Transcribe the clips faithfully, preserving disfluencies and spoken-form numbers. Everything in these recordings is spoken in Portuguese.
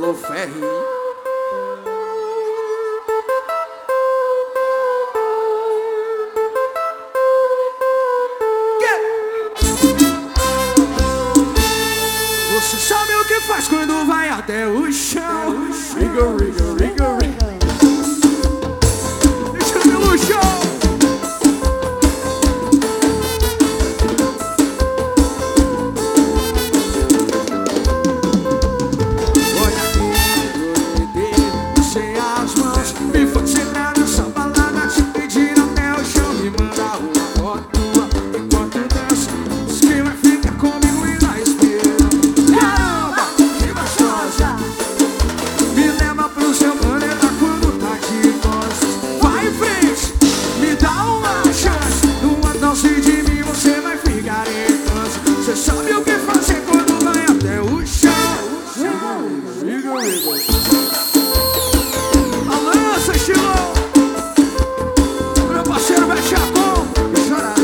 Alô, Ferri. Você sabe o que faz quando vai até o chão? Riga, riga, riga, riga. Deixa eu ver o chão. Olha aqui, sem as mãos, me faz entrar nessa balada, te pedir até o chão, me manda uma foto tua enquanto dança. Diz que vai ficar comigo e na espera. Caramba, que gostosa! Me leva pro seu planeta quando tá de costas. Vai em frente, me dá uma chance. Numa dose de mim você vai ficar em transe. Você sabe o que fazer quando vai até o chão. Riga, riga. Alança, estilão. Meu parceiro vai chapão e chorar.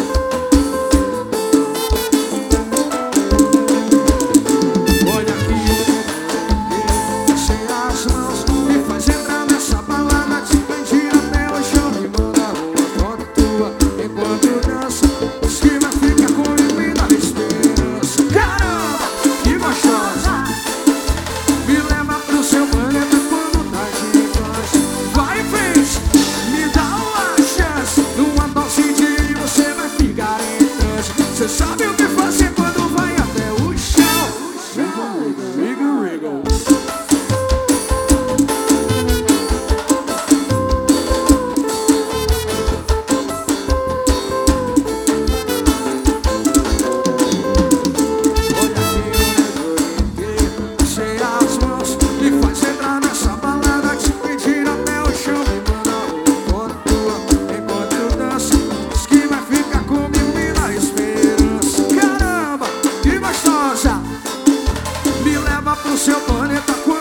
Olha aqui, sem as mãos, me faz entrar nessa balada, te pedir até o chão, me manda uma foto tua enquanto dança. Diz que vai ficar comigo e dá esperança. Caramba, que gostosa! Me leva pro seu planeta quando tá de costas. Vai em frente, me dá uma chance. Numa dose de mim você vai ficar em transe. Você sabe o que fazer quando vai até o chão. Riga, riga. Olha aqui, sem as mãos, me faz entrar nessa balada, te pedir até o chão, me manda uma foto tua enquanto dança. Diz que vai ficar comigo e dá esperança. Caramba, que gostosa! Me leva pro seu planeta quando